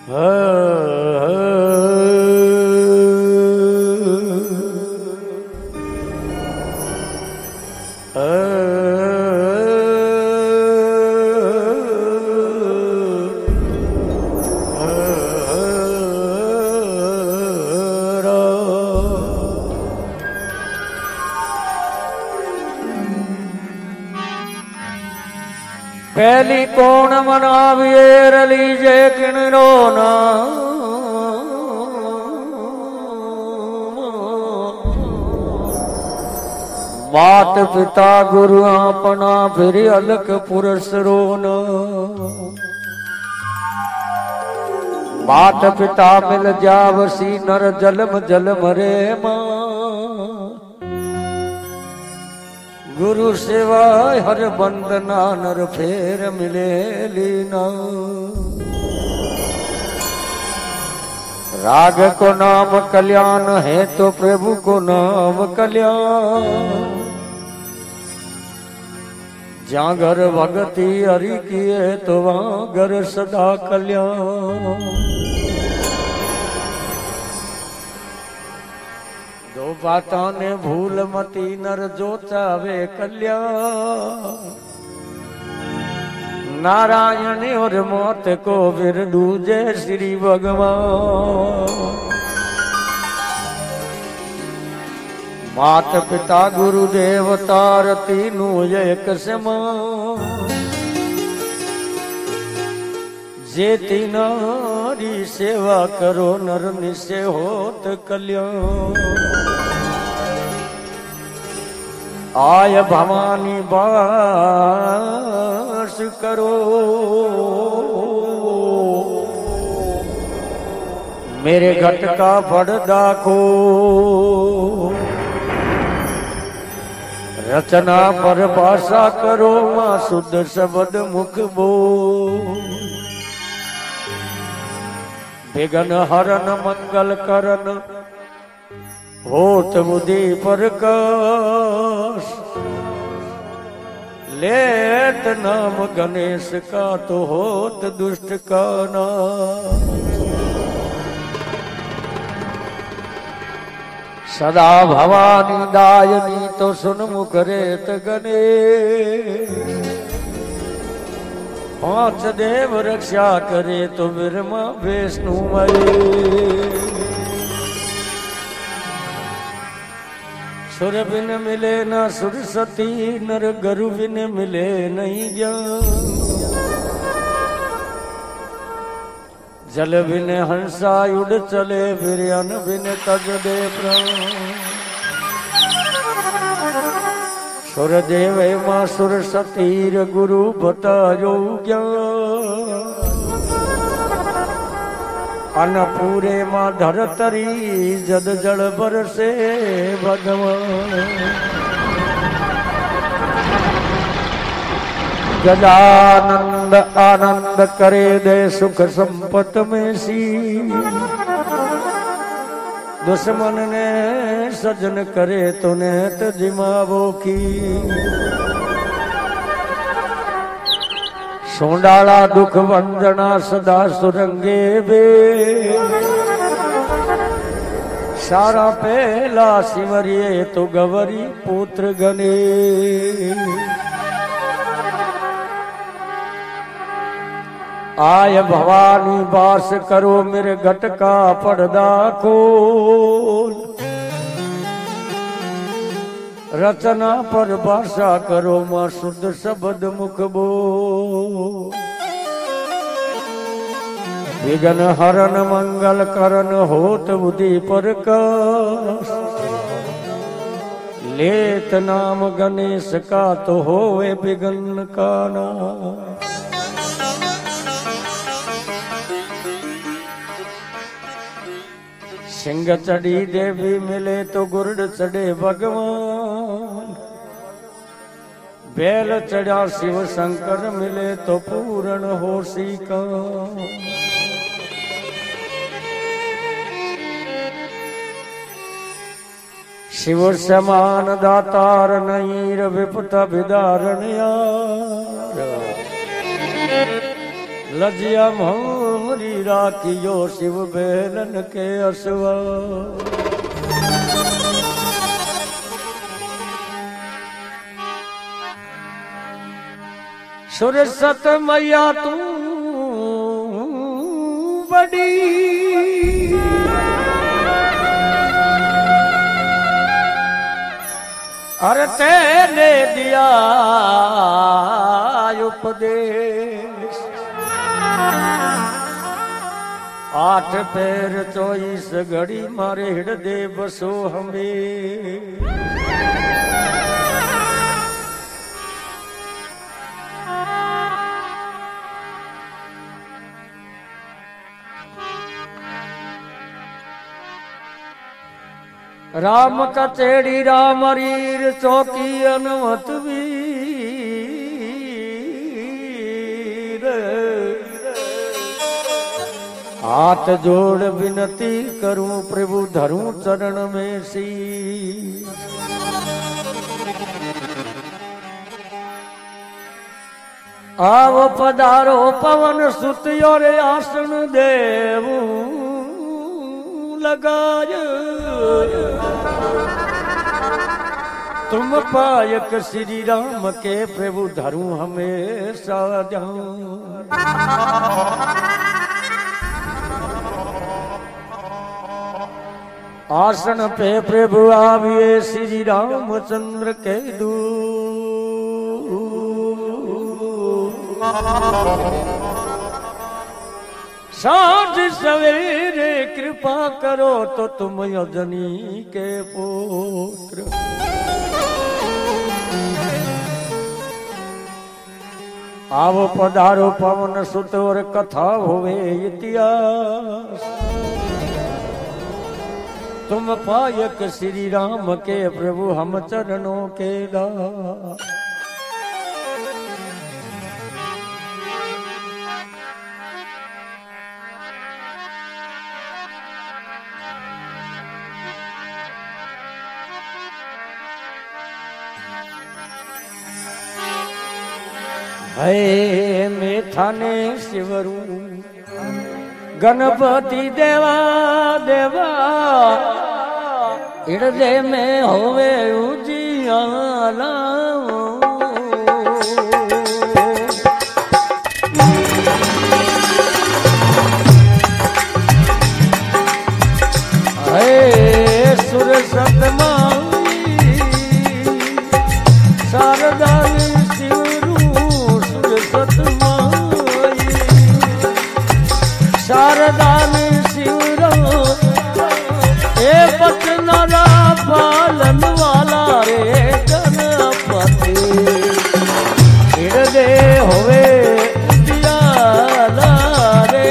पहली कौन मनाविए रलीजे किणरो ना मात पिता गुरु अपना फिर अलख पुरुष रोना मात पिता मिल जावसी नर जलम जलम रे मां गुरु सेवाय हर बंदना नर फेर मिले लीना राग को नाम कल्याण है तो प्रभु को नाम कल्याण जहाँ घर भगति हरि किए तो वहाँ घर सदा कल्याण दो बातों ने भूल मती नर जो चावे कल्याण नारायण और मौत को फिर दूजे श्री भगवान मात पिता गुरु देवता तीनों एक समान जे तीनारी सेवा करो नर निश्चय होत कल्याण आय भवानी बास करो मेरे घट का पर्दा को रचना पर भाषा करो मां शुद्ध शब्द मुख बोल विघ्न हरन मंगल करन होत बुद्धि प्रकाश लेत नाम गणेश का तो होत दुष्ट का नाश सदा भवानी दायनी तो सुन मुख रेत गणेश पांच देव रक्षा करे तो ब्रह्मा विष्णु महेश सुर बिन मिले ना सुरसती नर गुरु बिन मिले नहीं ज्ञान जल बिन हंसा उड़ चले फिर अन बिन तज दे प्राण सुर देव मां सुर सतीर गुरु बतायो ज्ञान अनपूरे मां धरतरी जद जल बरसे भगवान गजानंद आनंद करे दे सुख संपत में सी दुश्मन ने सजन करे तो नेत जिमावो की सोंडाला दुख वंदना सदा सुरंगे बे सारा पहला सिमरिए तो गवरी पुत्र गणे आय भवानी वास करो मेरे घट का पर्दा खोल रचना पर भाषा करो मां शुद्ध शब्द मुख बोल विघ्न हरन मंगल करन होत बुद्धि प्रकाश लेत नाम गणेश का तो होवे विघ्न का नाश सिंह चढ़ी देवी मिले तो गुरड चढ़े भगवान बैल चढ़ा शिव शंकर मिले तो पूर्ण हो सीका शिव समान दातार नहीं विपता विदारण यार लजिया मोह तुमरी राखियो शिव बेलन के असवा। सुरसत मैया तू बड़ी अरे तेने दिया उपदेश। 8 पैर 24 घड़ी मारे हृदय बसो हमें। राम कचेड़ी राम रीर चौकी अनवत वीर। हाथ जोड़ विनती करूं प्रभु धरूं चरण में सी। आओ पधारो पवन सुत और आसन देवू लगाय। तुम पायक श्री राम के प्रभु धरूं हमेशा ध्यान। आसन पे प्रभु आविए श्री रामचंद्र के दूत। सांझ सवेरे कृपा करो तो तुम यजनी के पुत्र। आवो पधारो पवन सुत और कथा होवे इतिहास। तुम पायक श्री राम के प्रभु हम चरणों के दास। है मेथाने शिवरू गणपति देवा देवा। हृदय में होवे उजियाला। है सुरसत माई शारदा शारदा में शिवरो ए बचनरा पालन वाला रे गणपति। हृदय होवे उजियाला रे।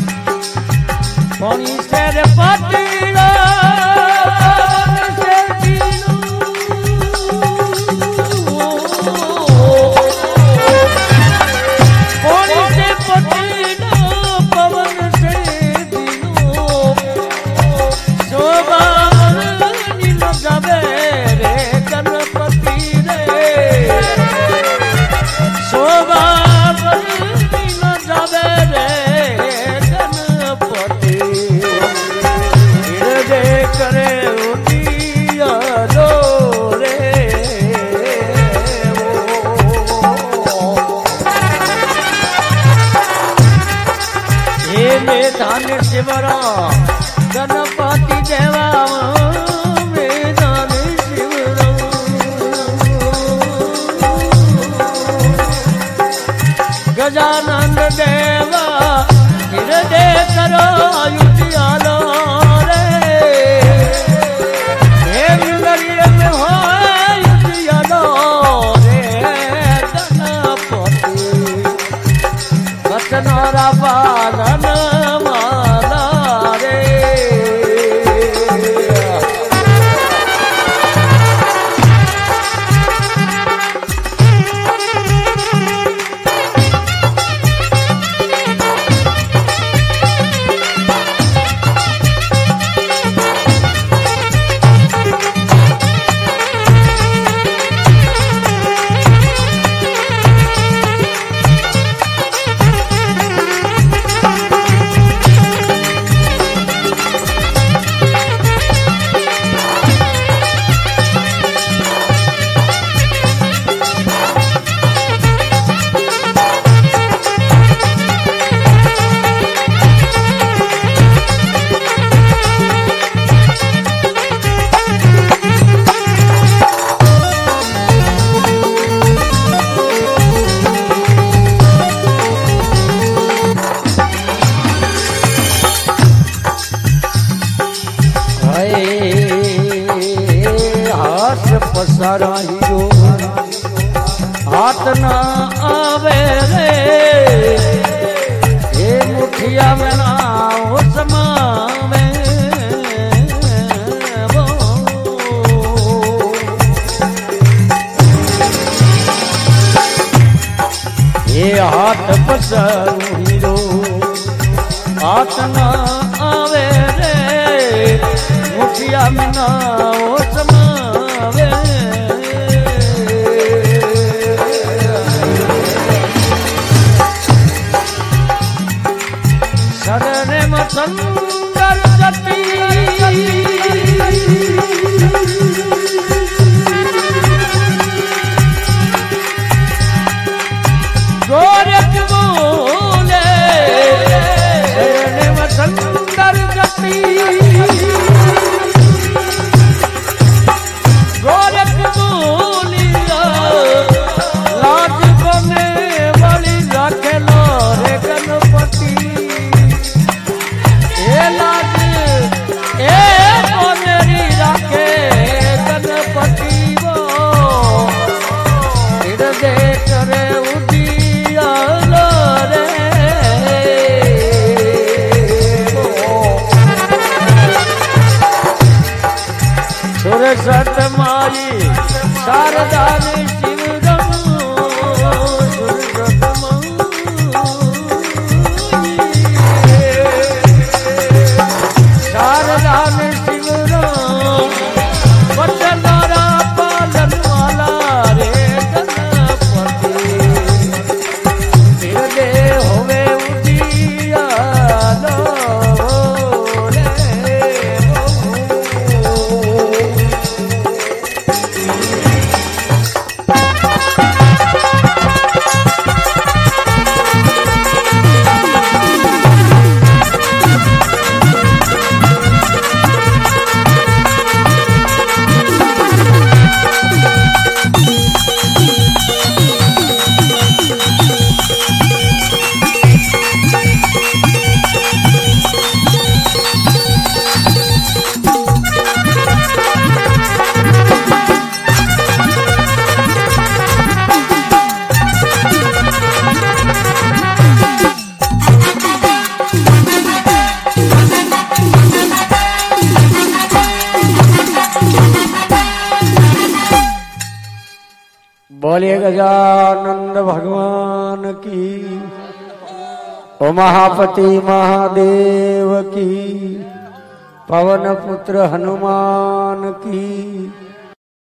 पानी से पतिरा से शिवराम गणपति देवा वेदानी शिवराम गजानंद देवा हृदय करो युतियालो रे हे नगरी में हो युतियालो रे गणपति वचनारा पालन माला रे पसाराइयो हाथ ना आवे रे हे मुठिया में ना हो समावे वो ये हाथ पसाराइयो हाथ ना आवे रे मुठिया में ना हो समावे सुंदर जति गोरख बोले सुंदर जति गोरख बोलिया लाज बने वाली रखे लो रे गणपति गणपति वो हृदय करे उदियालो रे सुरसत माई शारदा शिवराम सुरसत शारदा शिवराम वचनारा पालन वाला रे गणपति हृदय होवे उदियालो रे बोलिए गजानंद भगवान की ओ महापति महादेव की पवन पुत्र हनुमान की